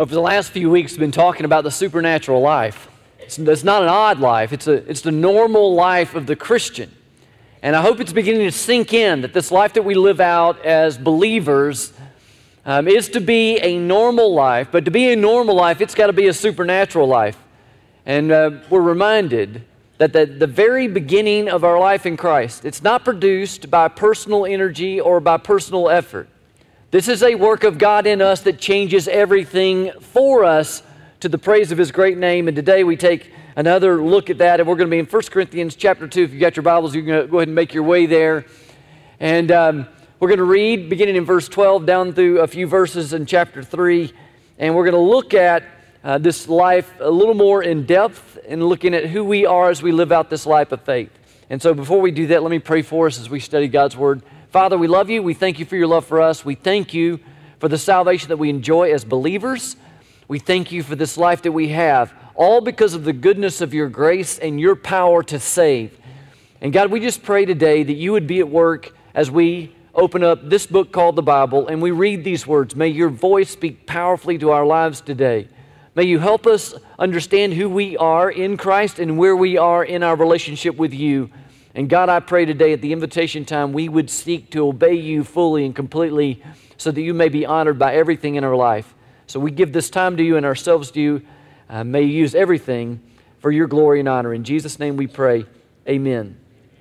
Over the last few weeks, we've been talking about the supernatural life. It's not an odd life. It's the normal life of the Christian. And I hope it's beginning to sink in that this life that we live out as believers is to be a normal life. But to be a normal life, it's got to be a supernatural life. And we're reminded that the very beginning of our life in Christ, it's not produced by personal energy or by personal effort. This is a work of God in us that changes everything for us to the praise of His great name. And today we take another look at that, and we're going to be in 1 Corinthians chapter 2. If you've got your Bibles, you can go ahead and make your way there. And we're going to read, beginning in verse 12, down through a few verses in chapter 3. And we're going to look at this life a little more in depth and looking at who we are as we live out this life of faith. And so before we do that, let me pray for us as we study God's Word. Father, we love you. We thank you for your love for us. We thank you for the salvation that we enjoy as believers. We thank you for this life that we have, all because of the goodness of your grace and your power to save. And God, we just pray today that you would be at work as we open up this book called the Bible and we read these words. May your voice speak powerfully to our lives today. May you help us understand who we are in Christ and where we are in our relationship with you. And God, I pray today at the invitation time, we would seek to obey you fully and completely so that you may be honored by everything in our life. So we give this time to you and ourselves to you. May you use everything for your glory and honor. In Jesus' name we pray, amen.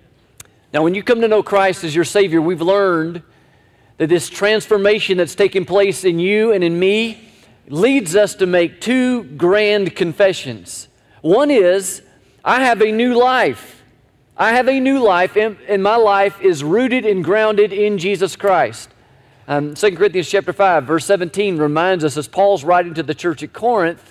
Now, when you come to know Christ as your Savior, we've learned that this transformation that's taking place in you and in me leads us to make two grand confessions. One is, I have a new life. I have a new life, and my life is rooted and grounded in Jesus Christ. 2 Corinthians chapter 5, verse 17 reminds us, as Paul's writing to the church at Corinth,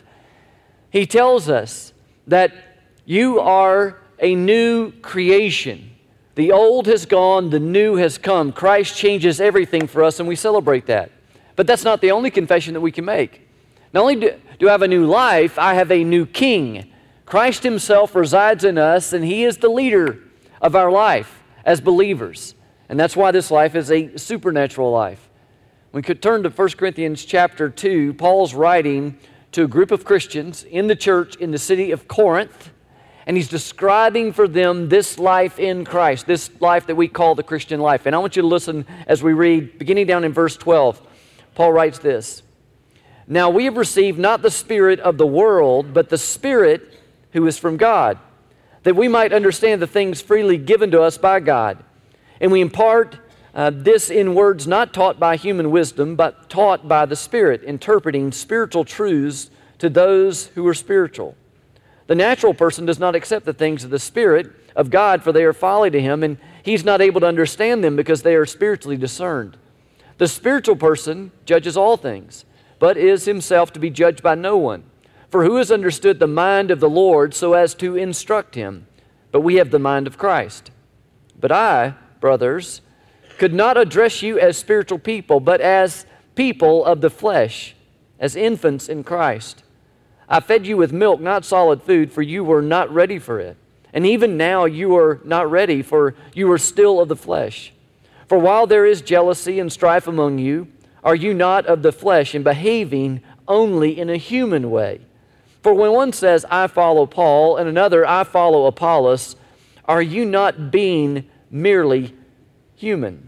he tells us that you are a new creation. The old has gone, the new has come. Christ changes everything for us, and we celebrate that. But that's not the only confession that we can make. Not only do I have a new life, I have a new king. Christ himself resides in us, and he is the leader of our life as believers. And that's why this life is a supernatural life. We could turn to 1 Corinthians chapter 2. Paul's writing to a group of Christians in the church in the city of Corinth, and he's describing for them this life in Christ, this life that we call the Christian life. And I want you to listen as we read, beginning down in verse 12. Paul writes this, "Now we have received not the spirit of the world, but the Spirit who is from God, that we might understand the things freely given to us by God. And we impart this in words not taught by human wisdom, but taught by the Spirit, interpreting spiritual truths to those who are spiritual. The natural person does not accept the things of the Spirit of God, for they are folly to him, and he's not able to understand them because they are spiritually discerned. The spiritual person judges all things, but is himself to be judged by no one. For who has understood the mind of the Lord so as to instruct him? But we have the mind of Christ. But I, brothers, could not address you as spiritual people, but as people of the flesh, as infants in Christ. I fed you with milk, not solid food, for you were not ready for it. And even now you are not ready, for you are still of the flesh. For while there is jealousy and strife among you, are you not of the flesh and behaving only in a human way? For when one says, I follow Paul, and another, I follow Apollos, are you not being merely human?"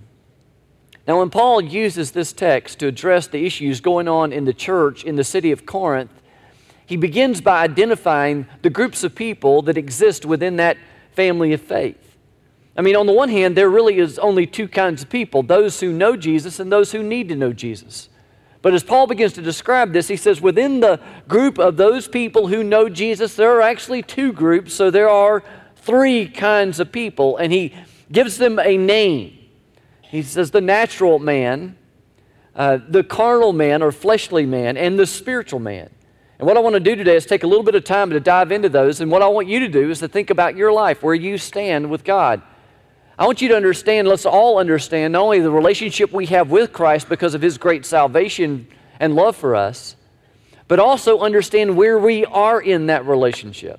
Now, when Paul uses this text to address the issues going on in the church in the city of Corinth, he begins by identifying the groups of people that exist within that family of faith. I mean, on the one hand, there really is only two kinds of people, those who know Jesus and those who need to know Jesus. But as Paul begins to describe this, he says within the group of those people who know Jesus, there are actually two groups, so there are three kinds of people, and he gives them a name. He says the natural man, the carnal man or fleshly man, and the spiritual man. And what I want to do today is take a little bit of time to dive into those, and what I want you to do is to think about your life, where you stand with God. I want you to understand, let's all understand, not only the relationship we have with Christ because of His great salvation and love for us, but also understand where we are in that relationship.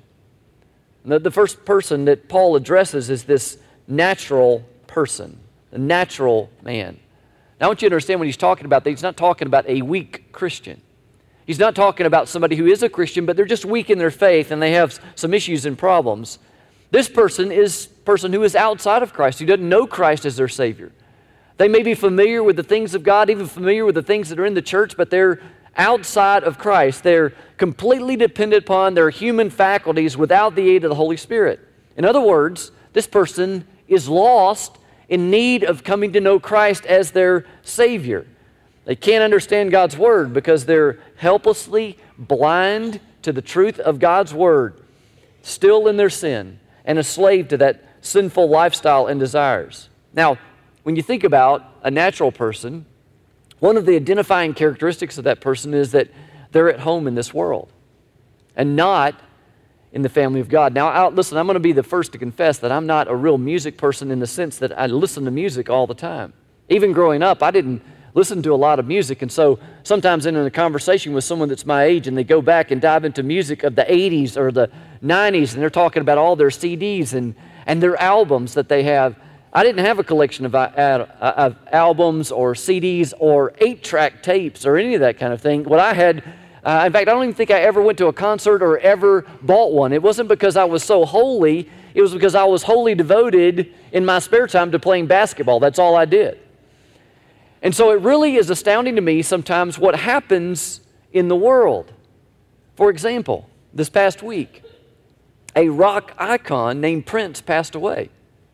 The first person that Paul addresses is this natural person, the natural man. Now I want you to understand when he's talking about that, he's not talking about a weak Christian. He's not talking about somebody who is a Christian, but they're just weak in their faith and they have some issues and problems. This person is a person who is outside of Christ, who doesn't know Christ as their Savior. They may be familiar with the things of God, even familiar with the things that are in the church, but they're outside of Christ. They're completely dependent upon their human faculties without the aid of the Holy Spirit. In other words, this person is lost, in need of coming to know Christ as their Savior. They can't understand God's Word because they're helplessly blind to the truth of God's Word, still in their sin, and a slave to that sinful lifestyle and desires. Now, when you think about a natural person, one of the identifying characteristics of that person is that they're at home in this world and not in the family of God. Now, listen, I'm going to be the first to confess that I'm not a real music person in the sense that I listen to music all the time. Even growing up, I didn't listen to a lot of music, and so sometimes in a conversation with someone that's my age and they go back and dive into music of the 80s or the 90s and they're talking about all their CDs and their albums that they have. I didn't have a collection of albums or CDs or 8-track tapes or any of that kind of thing. What I had, in fact, I don't even think I ever went to a concert or ever bought one. It wasn't because I was so holy. It was because I was wholly devoted in my spare time to playing basketball. That's all I did. And so it really is astounding to me sometimes what happens in the world. For example, this past week, a rock icon named Prince passed away.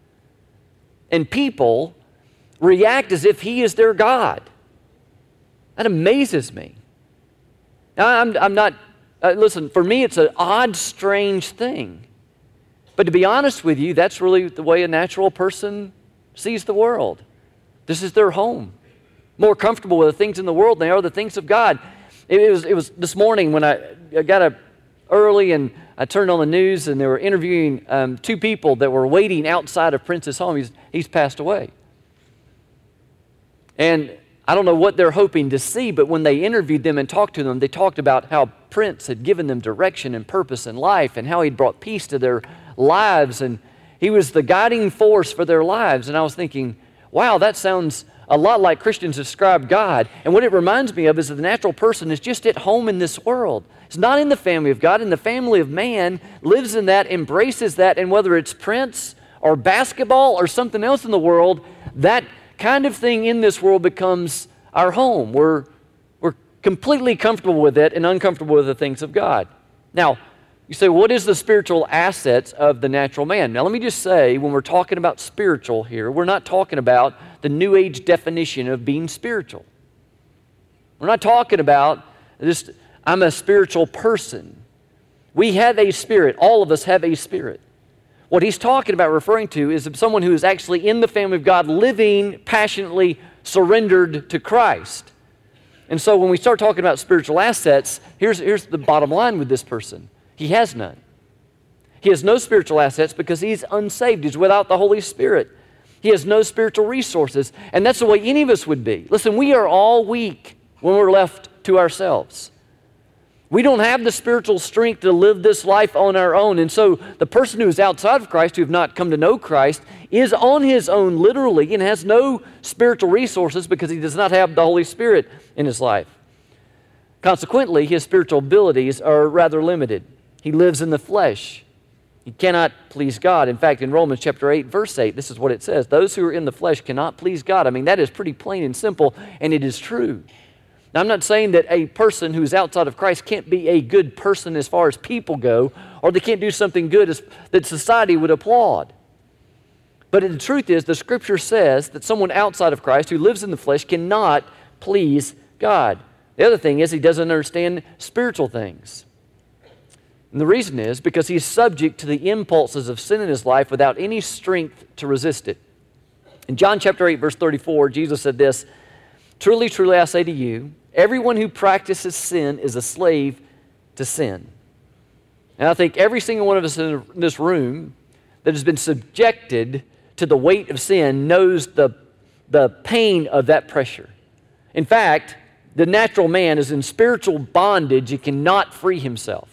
And people react as if he is their God. That amazes me. Now, I'm not, listen, for me it's an odd, strange thing. But to be honest with you, that's really the way a natural person sees the world. This is their home. More comfortable with the things in the world than they are the things of God. It was this morning when I got up early and I turned on the news and they were interviewing two people that were waiting outside of Prince's home. He's passed away. And I don't know what they're hoping to see, but when they interviewed them and talked to them, they talked about how Prince had given them direction and purpose in life and how he'd brought peace to their lives and he was the guiding force for their lives. And I was thinking, wow, that sounds a lot like Christians describe God. And what it reminds me of is that the natural person is just at home in this world. It's not in the family of God. In the family of man, lives in that, embraces that, and whether it's Prince or basketball or something else in the world, that kind of thing in this world becomes our home. We're completely comfortable with it and uncomfortable with the things of God. Now, you say, what is the spiritual assets of the natural man? Now, let me just say, when we're talking about spiritual here, we're not talking about the New Age definition of being spiritual. We're not talking about just, I'm a spiritual person. We have a spirit. All of us have a spirit. What he's talking about, referring to, is someone who is actually in the family of God, living passionately surrendered to Christ. And so when we start talking about spiritual assets, here's the bottom line with this person. He has none. He has no spiritual assets because he's unsaved. He's without the Holy Spirit. He has no spiritual resources. And that's the way any of us would be. Listen, we are all weak when we're left to ourselves. We don't have the spiritual strength to live this life on our own. And so the person who is outside of Christ, who have not come to know Christ, is on his own literally and has no spiritual resources because he does not have the Holy Spirit in his life. Consequently, his spiritual abilities are rather limited. He lives in the flesh. He cannot please God. In fact, in Romans chapter 8, verse 8, this is what it says. Those who are in the flesh cannot please God. I mean, that is pretty plain and simple, and it is true. Now, I'm not saying that a person who's outside of Christ can't be a good person as far as people go, or they can't do something good that society would applaud. But the truth is, the Scripture says that someone outside of Christ who lives in the flesh cannot please God. The other thing is he doesn't understand spiritual things. And the reason is because he's subject to the impulses of sin in his life without any strength to resist it. In John chapter 8, verse 34, Jesus said this, "Truly, truly, I say to you, everyone who practices sin is a slave to sin." And I think every single one of us in this room that has been subjected to the weight of sin knows the pain of that pressure. In fact, the natural man is in spiritual bondage. He cannot free himself.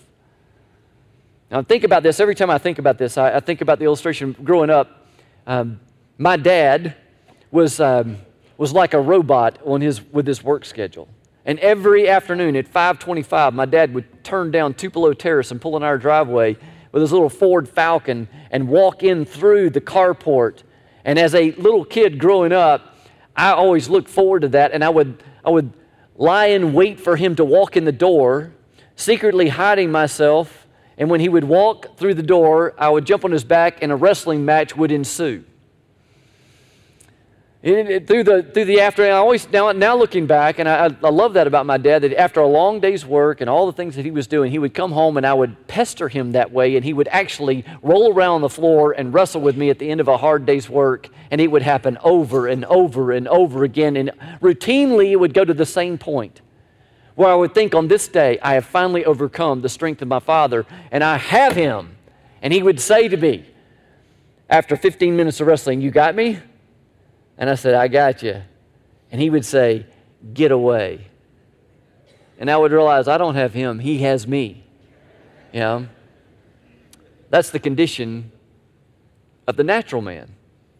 Now think about this. Every time I think about this, I think about the illustration growing up. My dad was like a robot with his work schedule. And every afternoon at 5:25, my dad would turn down Tupelo Terrace and pull in our driveway with his little Ford Falcon and walk in through the carport. And as a little kid growing up, I always looked forward to that, and I would lie in wait for him to walk in the door, secretly hiding myself, and when he would walk through the door, I would jump on his back and a wrestling match would ensue. Through the afternoon, I always, now looking back, and I love that about my dad, that after a long day's work and all the things that he was doing, he would come home and I would pester him that way, and he would actually roll around on the floor and wrestle with me at the end of a hard day's work, and it would happen over and over and over again, and routinely it would go to the same point, where I would think, on this day, I have finally overcome the strength of my father, and I have him. And he would say to me, after 15 minutes of wrestling, "You got me?" And I said, "I got you." And he would say, "Get away." And I would realize I don't have him, he has me. You know? That's the condition of the natural man.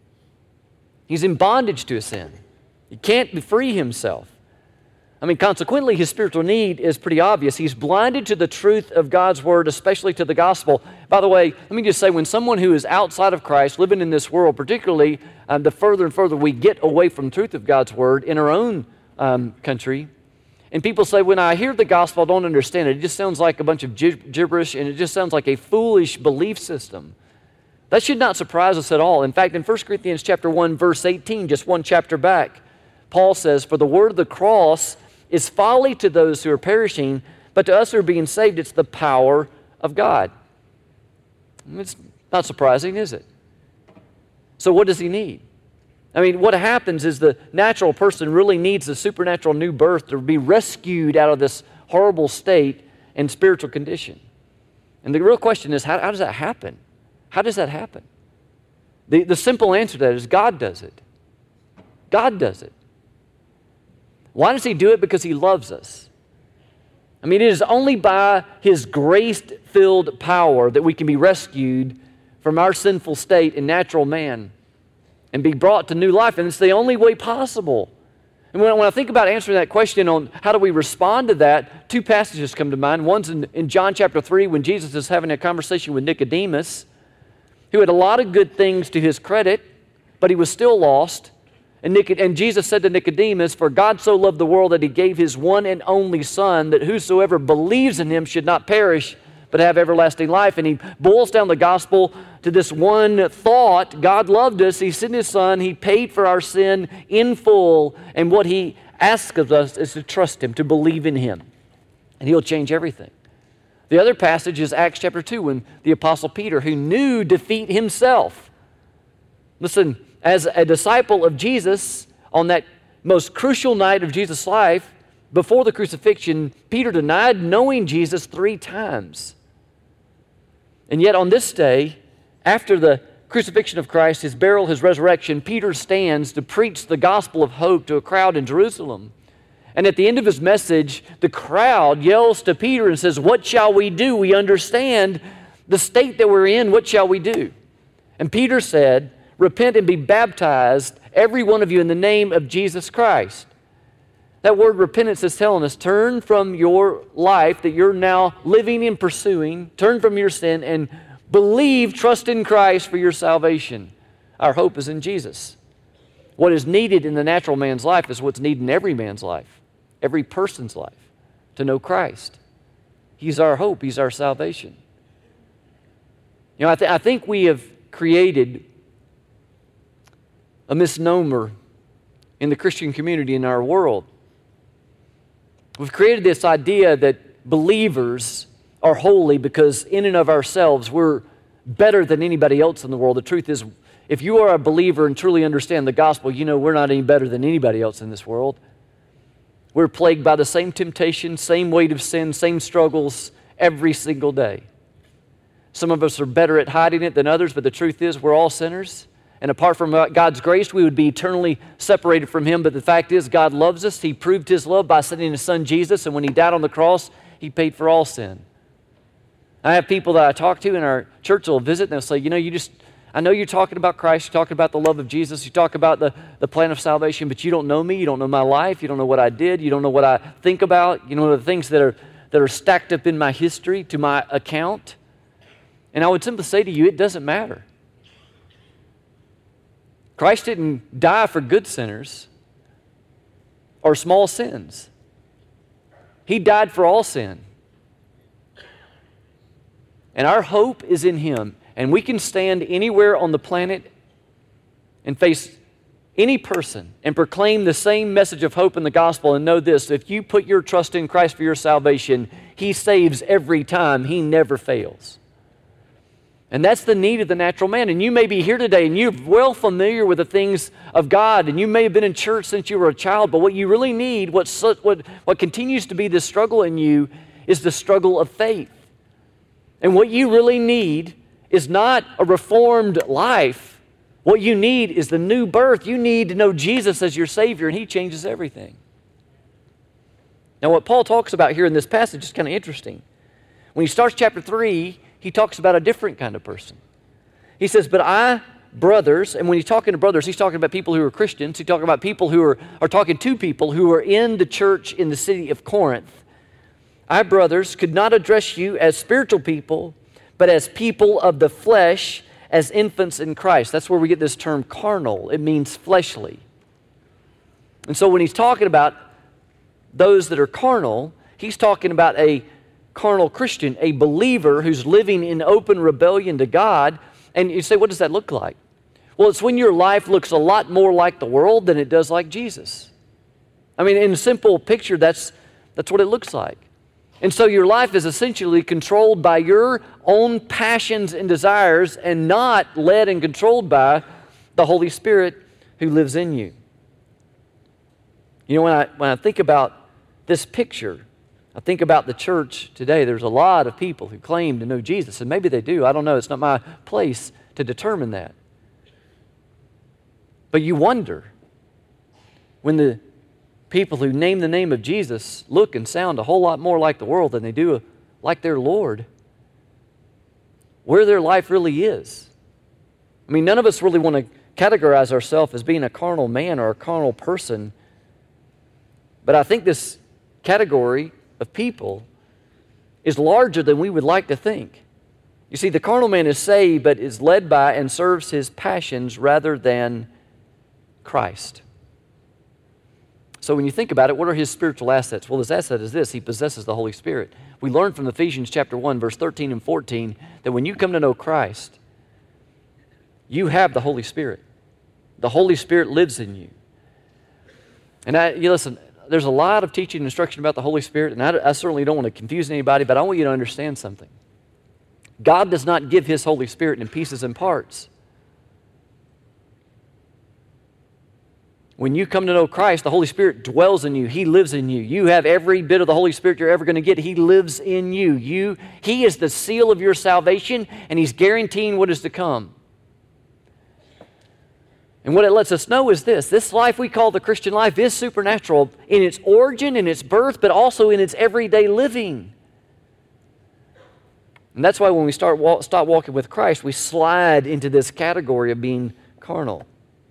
He's in bondage to a sin. He can't free himself. I mean, consequently, his spiritual need is pretty obvious. He's blinded to the truth of God's word, especially to the gospel. By the way, let me just say, when someone who is outside of Christ, living in this world, particularly the further and further we get away from the truth of God's word in our own country, and people say, when I hear the gospel, I don't understand it. It just sounds like a bunch of gibberish, and it just sounds like a foolish belief system. That should not surprise us at all. In fact, in 1 Corinthians chapter 1, verse 18, just one chapter back, Paul says, "For the word of the cross is folly to those who are perishing, but to us who are being saved, it's the power of God." It's not surprising, is it? So what does he need? I mean, what happens is the natural person really needs a supernatural new birth to be rescued out of this horrible state and spiritual condition. And the real question is, how does that happen? How does that happen? The simple answer to that is God does it. God does it. Why does he do it? Because he loves us. I mean, it is only by his grace-filled power that we can be rescued from our sinful state and natural man and be brought to new life. And it's the only way possible. And when I think about answering that question on how do we respond to that, two passages come to mind. One's in John chapter 3 when Jesus is having a conversation with Nicodemus, who had a lot of good things to his credit, but he was still lost. And Jesus said to Nicodemus, "For God so loved the world that he gave his one and only Son, that whosoever believes in him should not perish, but have everlasting life." And he boils down the gospel to this one thought: God loved us, he sent his Son, he paid for our sin in full, and what he asks of us is to trust him, to believe in him, and he'll change everything. The other passage is Acts chapter 2, when the Apostle Peter, who knew defeat himself, listen, as a disciple of Jesus, on that most crucial night of Jesus' life, before the crucifixion, Peter denied knowing Jesus 3 times. And yet on this day, after the crucifixion of Christ, his burial, his resurrection, Peter stands to preach the gospel of hope to a crowd in Jerusalem. And at the end of his message, the crowd yells to Peter and says, "What shall we do? We understand the state that we're in. What shall we do?" And Peter said, "Repent and be baptized, every one of you, in the name of Jesus Christ." That word repentance is telling us, turn from your life that you're now living and pursuing, turn from your sin and believe, trust in Christ for your salvation. Our hope is in Jesus. What is needed in the natural man's life is what's needed in every man's life, every person's life, to know Christ. He's our hope. He's our salvation. You know, I think we have created a misnomer in the Christian community in our world. We've created this idea that believers are holy because in and of ourselves we're better than anybody else in the world. The truth is, if you are a believer and truly understand the gospel, you know we're not any better than anybody else in this world. We're plagued by the same temptation, same weight of sin, same struggles every single day. Some of us are better at hiding it than others, but the truth is we're all sinners. And apart from God's grace, we would be eternally separated from him. But the fact is, God loves us. He proved his love by sending his Son, Jesus. And when he died on the cross, he paid for all sin. I have people that I talk to in our church that will visit, and they'll say, "You know, I know you're talking about Christ, you're talking about the love of Jesus, you talk about the plan of salvation, but you don't know me, you don't know my life, you don't know what I did, you don't know what I think about, you don't know the things that are stacked up in my history to my account. And I would simply say to you, it doesn't matter. Christ didn't die for good sinners or small sins. He died for all sin. And our hope is in Him. And we can stand anywhere on the planet and face any person and proclaim the same message of hope in the gospel and know this: if you put your trust in Christ for your salvation, He saves every time. He never fails. And that's the need of the natural man. And you may be here today and you're well familiar with the things of God, and you may have been in church since you were a child, but what you really need, what continues to be the struggle in you, is the struggle of faith. And what you really need is not a reformed life. What you need is the new birth. You need to know Jesus as your Savior, and He changes everything. Now, what Paul talks about here in this passage is kind of interesting. When he starts chapter 3, he talks about a different kind of person. He says, but I, brothers, and when he's talking to brothers, he's talking about people who are Christians. He's talking about people who are talking to people who are in the church in the city of Corinth. I, brothers, could not address you as spiritual people, but as people of the flesh, as infants in Christ. That's where we get this term carnal. It means fleshly. And so when he's talking about those that are carnal, he's talking about a carnal Christian, a believer who's living in open rebellion to God. And you say, what does that look like? Well, it's when your life looks a lot more like the world than it does like Jesus. I mean, in a simple picture, that's what it looks like. And so your life is essentially controlled by your own passions and desires and not led and controlled by the Holy Spirit who lives in you. You know, when I think about this picture, I think about the church today. There's a lot of people who claim to know Jesus, and maybe they do. I don't know. It's not my place to determine that. But you wonder when the people who name the name of Jesus look and sound a whole lot more like the world than they do like their Lord, where their life really is. I mean, none of us really want to categorize ourselves as being a carnal man or a carnal person, but I think this category of people is larger than we would like to think. You see, the carnal man is saved, but is led by and serves his passions rather than Christ. So when you think about it, what are his spiritual assets? Well, his asset is this: he possesses the Holy Spirit. We learn from Ephesians chapter 1, verse 13 and 14, that when you come to know Christ, you have the Holy Spirit. The Holy Spirit lives in you. And you listen, there's a lot of teaching and instruction about the Holy Spirit, and I certainly don't want to confuse anybody, but I want you to understand something. God does not give His Holy Spirit in pieces and parts. When you come to know Christ, the Holy Spirit dwells in you. He lives in you. You have every bit of the Holy Spirit you're ever going to get. He lives in you. He is the seal of your salvation, and He's guaranteeing what is to come. And what it lets us know is this life we call the Christian life is supernatural in its origin, in its birth, but also in its everyday living. And that's why when we stop walking with Christ, we slide into this category of being carnal.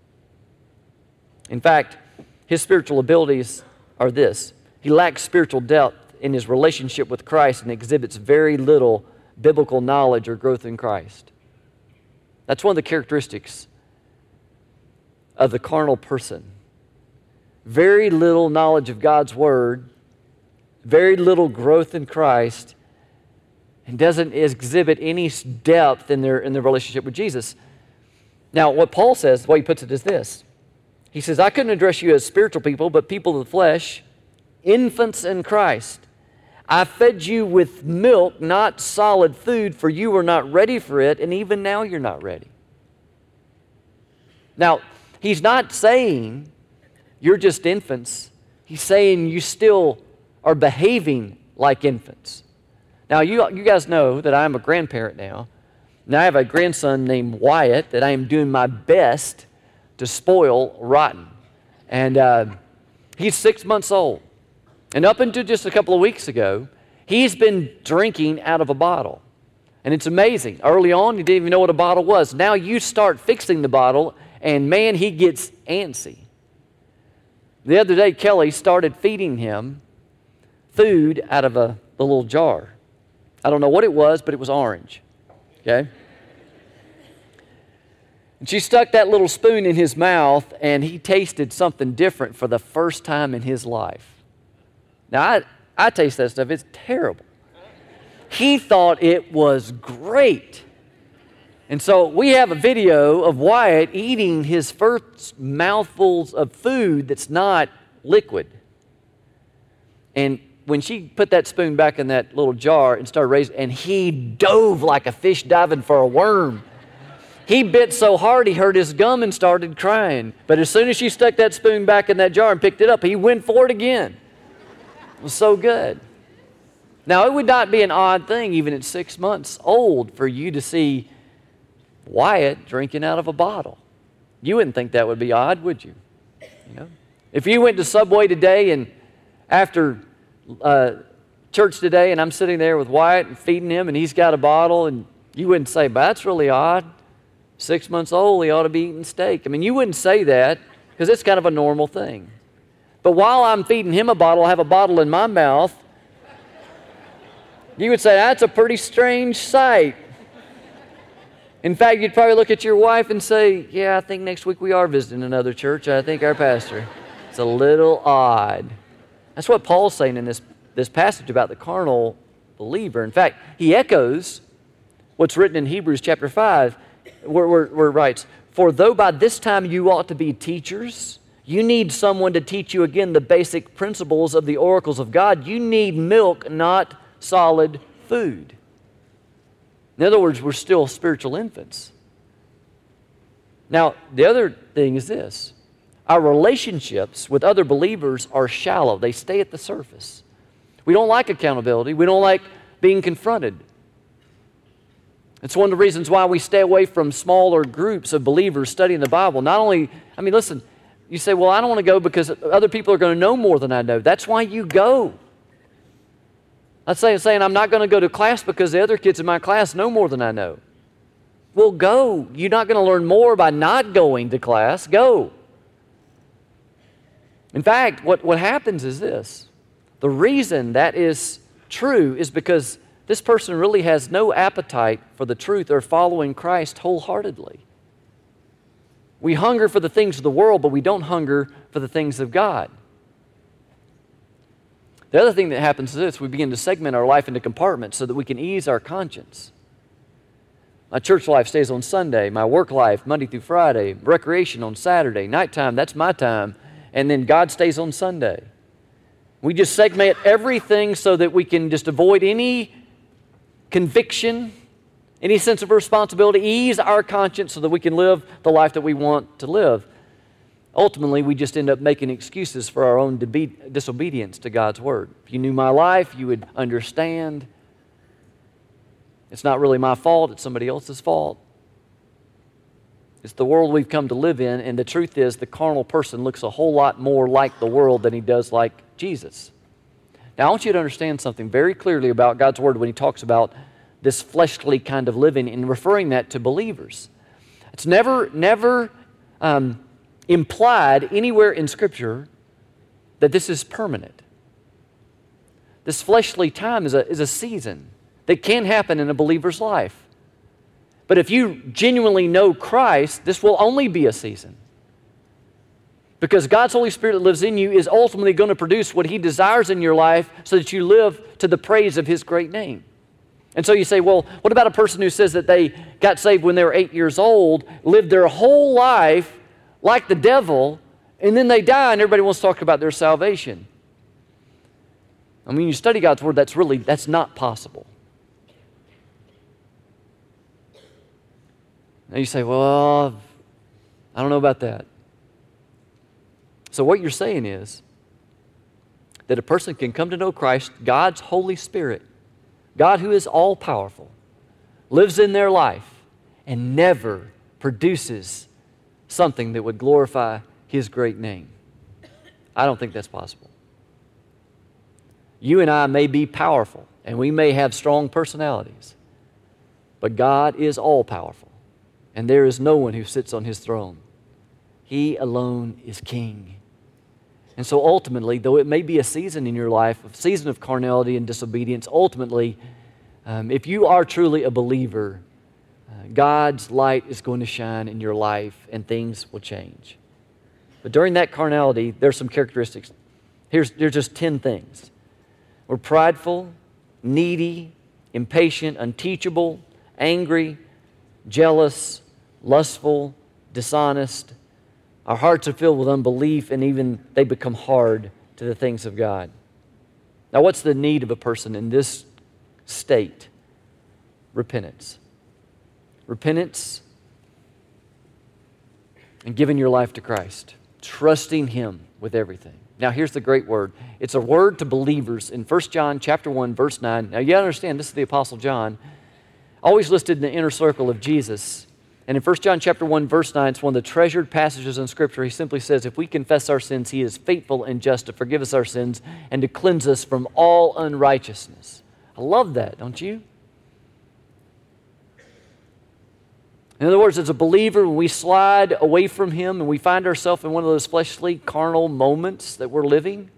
In fact, his spiritual abilities are this: he lacks spiritual depth in his relationship with Christ and exhibits very little biblical knowledge or growth in Christ. That's one of the characteristics of the carnal person. Very little knowledge of God's Word, very little growth in Christ, and doesn't exhibit any depth in their relationship with Jesus. Now, what Paul says, the way he puts it is this. He says, I couldn't address you as spiritual people, but people of the flesh, infants in Christ. I fed you with milk, not solid food, for you were not ready for it, and even now you're not ready. Now, he's not saying you're just infants. He's saying you still are behaving like infants. Now, you guys know that I'm a grandparent now. And I have a grandson named Wyatt that I am doing my best to spoil rotten. And he's 6 months old. And up until just a couple of weeks ago, he's been drinking out of a bottle. And it's amazing. Early on, he didn't even know what a bottle was. Now you start fixing the bottle, and man, he gets antsy. The other day, Kelly started feeding him food out of the little jar. I don't know what it was, but it was orange. Okay? And she stuck that little spoon in his mouth, and he tasted something different for the first time in his life. Now, I taste that stuff. It's terrible. He thought it was great. And so we have a video of Wyatt eating his first mouthfuls of food that's not liquid. And when she put that spoon back in that little jar and started raising, and he dove like a fish diving for a worm. He bit so hard he hurt his gum and started crying. But as soon as she stuck that spoon back in that jar and picked it up, he went for it again. It was so good. Now, it would not be an odd thing, even at 6 months old, for you to see Wyatt drinking out of a bottle. You wouldn't think that would be odd, would you? If you went to Subway today and after church today and I'm sitting there with Wyatt and feeding him and he's got a bottle, and you wouldn't say, but that's really odd. 6 months old, he ought to be eating steak. I mean, you wouldn't say that because it's kind of a normal thing. But while I'm feeding him a bottle, I have a bottle in my mouth. You would say, that's a pretty strange sight. In fact, you'd probably look at your wife and say, yeah, I think next week we are visiting another church. I think our pastor. It's a little odd. That's what Paul's saying in this passage about the carnal believer. In fact, he echoes what's written in Hebrews chapter 5, where it writes, for though by this time you ought to be teachers, you need someone to teach you again the basic principles of the oracles of God. You need milk, not solid food. In other words, we're still spiritual infants. Now, the other thing is this. Our relationships with other believers are shallow. They stay at the surface. We don't like accountability. We don't like being confronted. It's one of the reasons why we stay away from smaller groups of believers studying the Bible. Not only, listen, you say, well, I don't want to go because other people are going to know more than I know. That's why you go. I'm saying I'm not going to go to class because the other kids in my class know more than I know. Well, go. You're not going to learn more by not going to class. Go. In fact, what happens is this. The reason that is true is because this person really has no appetite for the truth or following Christ wholeheartedly. We hunger for the things of the world, but we don't hunger for the things of God. The other thing that happens is this. We begin to segment our life into compartments so that we can ease our conscience. My church life stays on Sunday. My work life, Monday through Friday. Recreation on Saturday. Nighttime, that's my time. And then God stays on Sunday. We just segment everything so that we can just avoid any conviction, any sense of responsibility, ease our conscience so that we can live the life that we want to live. Ultimately, we just end up making excuses for our own disobedience to God's Word. If you knew my life, you would understand it's not really my fault, it's somebody else's fault. It's the world we've come to live in, and the truth is the carnal person looks a whole lot more like the world than he does like Jesus. Now, I want you to understand something very clearly about God's Word when He talks about this fleshly kind of living and referring that to believers. It's never implied anywhere in Scripture that this is permanent. This fleshly time is a season that can happen in a believer's life. But if you genuinely know Christ, this will only be a season. Because God's Holy Spirit that lives in you is ultimately going to produce what He desires in your life so that you live to the praise of His great name. And so you say, well, what about a person who says that they got saved when they were 8 years old, lived their whole life like the devil, and then they die and everybody wants to talk about their salvation? You study God's Word, that's not possible. Now you say, well, I don't know about that. So what you're saying is that a person can come to know Christ, God's Holy Spirit, God who is all-powerful, lives in their life and never produces something that would glorify His great name. I don't think that's possible. You and I may be powerful, and we may have strong personalities, But God is all-powerful, and there is no one who sits on his throne. He alone is king. And so ultimately, though it may be a season in your life, a season of carnality and disobedience, ultimately, if you are truly a believer, God's light is going to shine in your life and things will change. But during that carnality, there's some characteristics. There's just 10 things. We're prideful, needy, impatient, unteachable, angry, jealous, lustful, dishonest. Our hearts are filled with unbelief, and even they become hard to the things of God. Now, what's the need of a person in this state? Repentance. Repentance and giving your life to Christ. Trusting Him with everything. Now, here's the great word. It's a word to believers in 1 John chapter 1, verse 9. Now, you understand, this is the Apostle John, always listed in the inner circle of Jesus. And in 1 John chapter 1, verse 9, it's one of the treasured passages in Scripture. He simply says, if we confess our sins, He is faithful and just to forgive us our sins and to cleanse us from all unrighteousness. I love that, don't you? In other words, as a believer, when we slide away from Him and we find ourselves in one of those fleshly, carnal moments that we're living,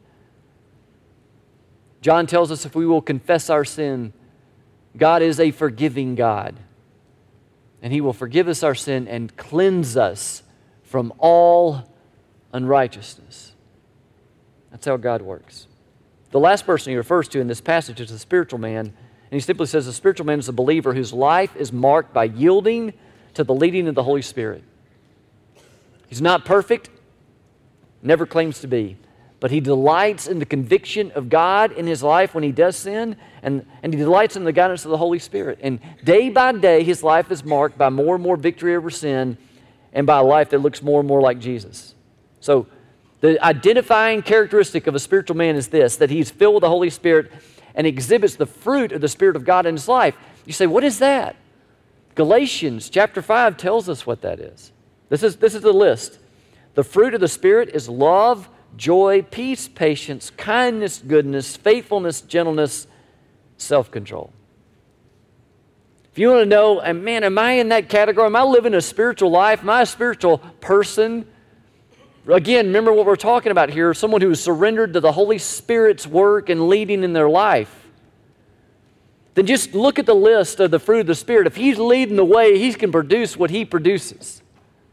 John tells us if we will confess our sin, God is a forgiving God. And He will forgive us our sin and cleanse us from all unrighteousness. That's how God works. The last person He refers to in this passage is the spiritual man. And He simply says the spiritual man is a believer whose life is marked by yielding to the leading of the Holy Spirit. He's not perfect, never claims to be, but he delights in the conviction of God in his life when he does sin, and he delights in the guidance of the Holy Spirit. And day by day, his life is marked by more and more victory over sin and by a life that looks more and more like Jesus. So the identifying characteristic of a spiritual man is this, that he's filled with the Holy Spirit and exhibits the fruit of the Spirit of God in his life. You say, what is that? Galatians chapter 5 tells us what that is. This is the list. The fruit of the Spirit is love, joy, peace, patience, kindness, goodness, faithfulness, gentleness, self-control. If you want to know, man, am I in that category? Am I living a spiritual life? Am I a spiritual person? Again, remember what we're talking about here, someone who is surrendered to the Holy Spirit's work and leading in their life. Then just look at the list of the fruit of the Spirit. If He's leading the way, He can produce what He produces.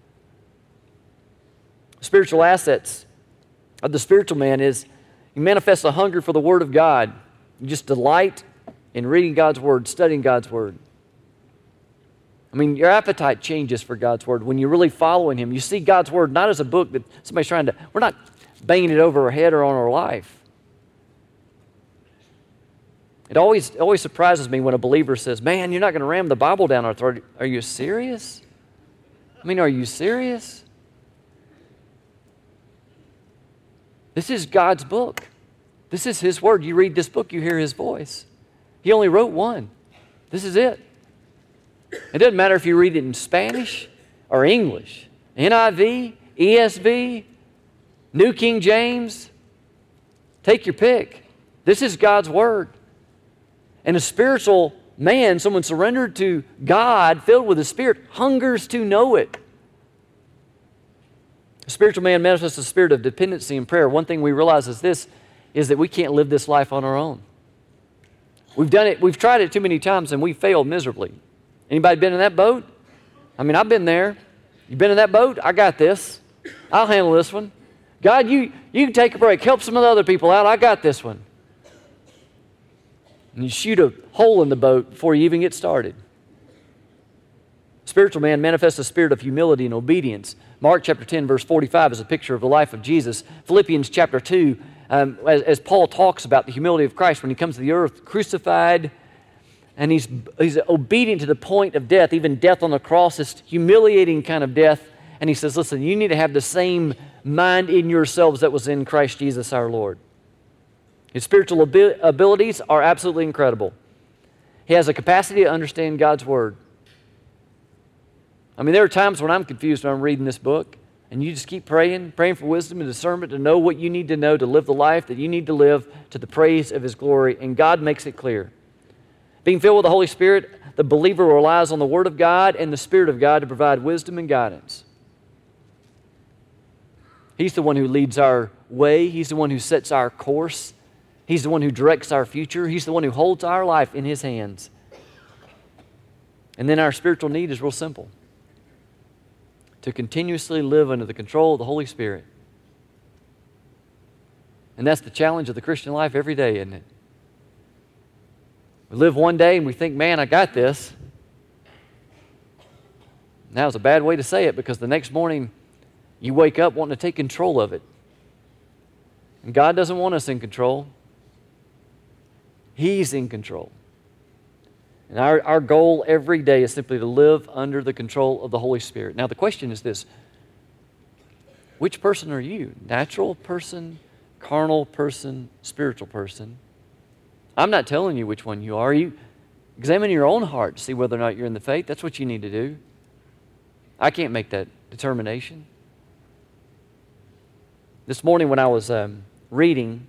Spiritual assets of the spiritual man is he manifests a hunger for the Word of God. You just delight in reading God's Word, studying God's Word. I mean, your appetite changes for God's Word when you're really following Him. You see God's Word not as a book that somebody's trying to, we're not banging it over our head or on our life. It always surprises me when a believer says, man, you're not going to ram the Bible down our throat. Are you serious? I mean, are you serious? This is God's book. This is His Word. You read this book, you hear His voice. He only wrote one. This is it. It doesn't matter if you read it in Spanish or English, NIV, ESV, New King James. Take your pick. This is God's Word. And a spiritual man, someone surrendered to God, filled with the Spirit, hungers to know it. A spiritual man manifests a spirit of dependency and prayer. One thing we realize is this, is that we can't live this life on our own. We've done it, we've tried it too many times and we failed miserably. Anybody been in that boat? I mean, I've been there. You been in that boat? I got this. I'll handle this one. God, you can take a break. Help some of the other people out. I got this one. And you shoot a hole in the boat before you even get started. Spiritual man manifests a spirit of humility and obedience. Mark chapter 10, verse 45 is a picture of the life of Jesus. Philippians chapter 2, as Paul talks about the humility of Christ when He comes to the earth, crucified, and he's obedient to the point of death, even death on the cross, this humiliating kind of death. And he says, listen, you need to have the same mind in yourselves that was in Christ Jesus our Lord. His spiritual abilities are absolutely incredible. He has a capacity to understand God's Word. I mean, there are times when I'm confused when I'm reading this book, and you just keep praying for wisdom and discernment to know what you need to know to live the life that you need to live to the praise of His glory, and God makes it clear. Being filled with the Holy Spirit, the believer relies on the Word of God and the Spirit of God to provide wisdom and guidance. He's the one who leads our way. He's the one who sets our course. He's the one who directs our future. He's the one who holds our life in His hands. And then our spiritual need is real simple: to continuously live under the control of the Holy Spirit. And that's the challenge of the Christian life every day, isn't it? We live one day and we think, man, I got this. That was a bad way to say it, because the next morning you wake up wanting to take control of it. And God doesn't want us in control. He's in control. And our goal every day is simply to live under the control of the Holy Spirit. Now the question is this: which person are you? Natural person, carnal person, spiritual person? I'm not telling you which one you are. You examine your own heart to see whether or not you're in the faith. That's what you need to do. I can't make that determination. This morning when I was reading,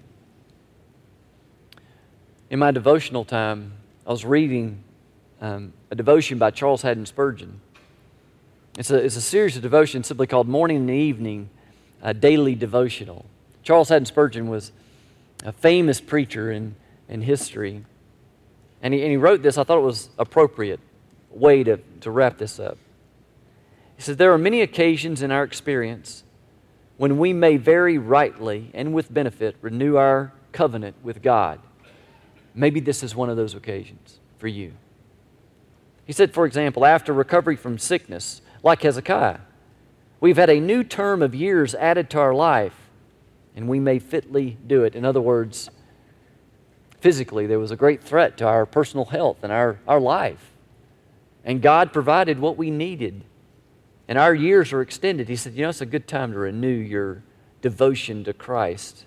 in my devotional time, I was reading a devotion by Charles Haddon Spurgeon. It's a series of devotions simply called Morning and Evening Daily Devotional. Charles Haddon Spurgeon was a famous preacher in history. And he wrote this. I thought it was appropriate way to wrap this up. He says, there are many occasions in our experience when we may very rightly and with benefit renew our covenant with God. Maybe this is one of those occasions for you. He said, for example, after recovery from sickness, like Hezekiah, we've had a new term of years added to our life, and we may fitly do it. In other words, physically, there was a great threat to our personal health and our life. And God provided what we needed. And our years are extended. He said, it's a good time to renew your devotion to Christ.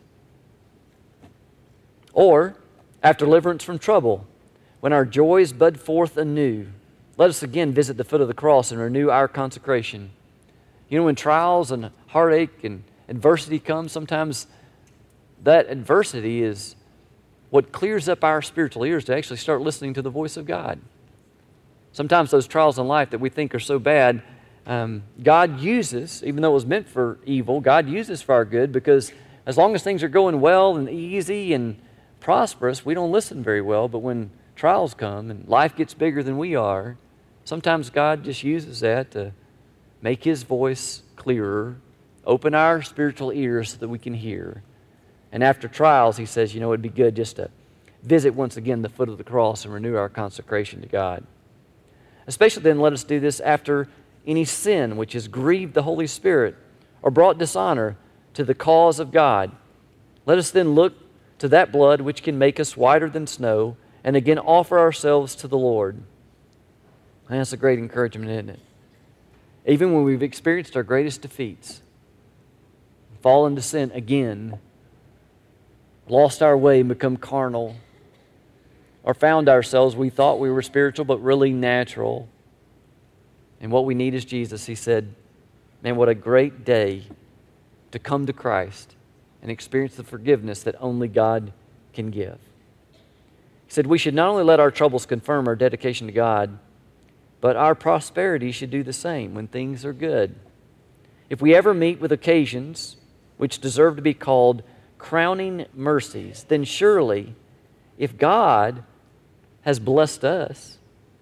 Or, after deliverance from trouble, when our joys bud forth anew, let us again visit the foot of the cross and renew our consecration. When trials and heartache and adversity comes, sometimes that adversity is what clears up our spiritual ears to actually start listening to the voice of God. Sometimes those trials in life that we think are so bad, God uses, even though it was meant for evil, God uses for our good, because as long as things are going well and easy and prosperous, we don't listen very well. But when trials come and life gets bigger than we are, sometimes God just uses that to make His voice clearer, open our spiritual ears so that we can hear. And after trials, He says, it'd be good just to visit once again the foot of the cross and renew our consecration to God. Especially then, let us do this after any sin which has grieved the Holy Spirit or brought dishonor to the cause of God. Let us then look to that blood which can make us whiter than snow, and again offer ourselves to the Lord. And that's a great encouragement, isn't it? Even when we've experienced our greatest defeats, fall into sin again, lost our way and become carnal, or found ourselves, we thought we were spiritual but really natural, and what we need is Jesus. He said, man, what a great day to come to Christ and experience the forgiveness that only God can give. He said we should not only let our troubles confirm our dedication to God, but our prosperity should do the same when things are good. If we ever meet with occasions which deserve to be called crowning mercies, then surely, if God has blessed us,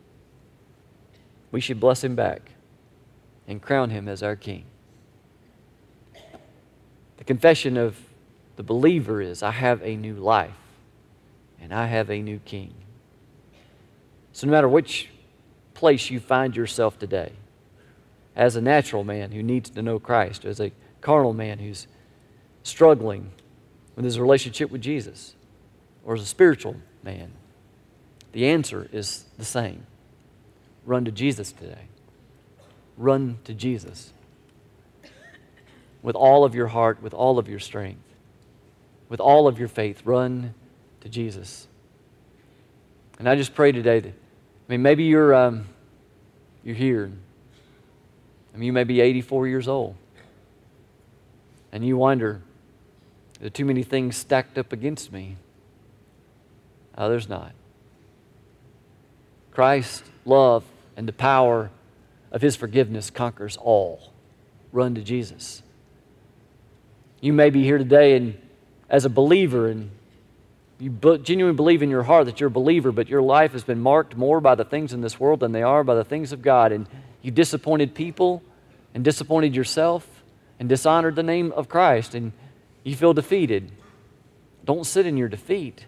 we should bless Him back and crown Him as our King. The confession of the believer is, I have a new life and I have a new King. So no matter which place you find yourself today, as a natural man who needs to know Christ, as a carnal man who's struggling with his relationship with Jesus, or as a spiritual man, the answer is the same. Run to Jesus today. Run to Jesus. With all of your heart, with all of your strength, with all of your faith, run to Jesus. And I just pray today that, maybe you're here. You may be 84 years old. And you wonder, are there too many things stacked up against me? There's not. Christ love and the power of His forgiveness conquers all. Run to Jesus. You may be here today and as a believer, and you genuinely believe in your heart that you're a believer, but your life has been marked more by the things in this world than they are by the things of God, and you disappointed people and disappointed yourself and dishonored the name of Christ, and you feel defeated. Don't sit in your defeat.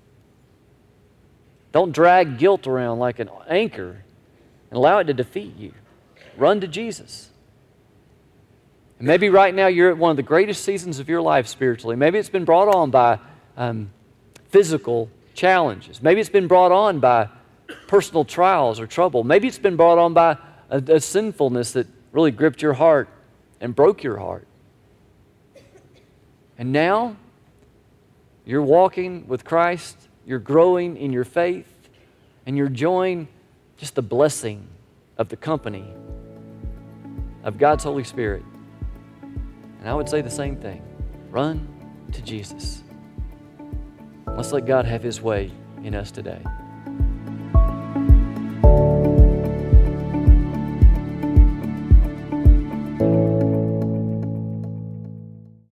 Don't drag guilt around like an anchor and allow it to defeat you. Run to Jesus. And maybe right now you're at one of the greatest seasons of your life spiritually. Maybe it's been brought on by physical challenges. Maybe it's been brought on by personal trials or trouble. Maybe it's been brought on by a sinfulness that really gripped your heart and broke your heart. And now you're walking with Christ, you're growing in your faith, and you're enjoying just the blessing of the company of God's Holy Spirit. And I would say the same thing. Run to Jesus. Let's let God have His way in us today.